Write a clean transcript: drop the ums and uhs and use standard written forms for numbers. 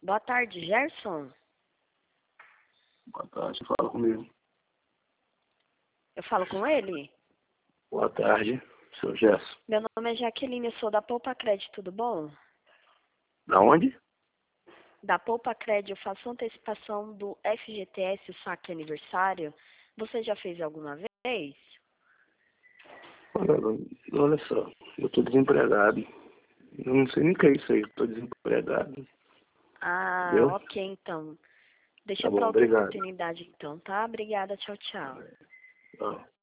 Boa tarde, Gerson. Boa tarde, fala comigo. Eu falo com ele? Boa tarde, seu Gerson. Meu nome é Jaqueline, eu sou da Poupa Crédito, tudo bom? Da onde? Da Poupa Crédito, eu faço antecipação do FGTS, o saque aniversário. Você já fez alguma vez? Olha só, eu tô desempregado. Eu não sei nem o que é isso aí, eu tô desempregado. Ah, Entendeu? ok, então. Deixa Tá pra bom, outra obrigado. oportunidade, então, tá? Obrigada, tchau, tchau. Tá.